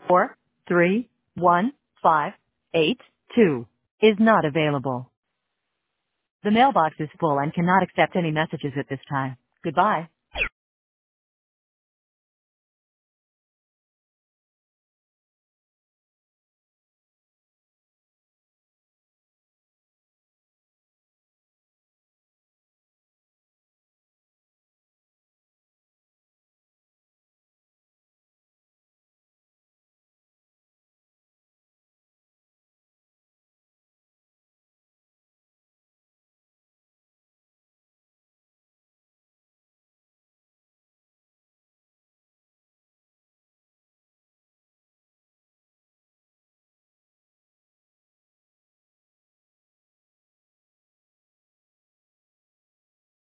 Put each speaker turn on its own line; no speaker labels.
431-582 is not available. The mailbox is full and cannot accept any messages at this time. Goodbye.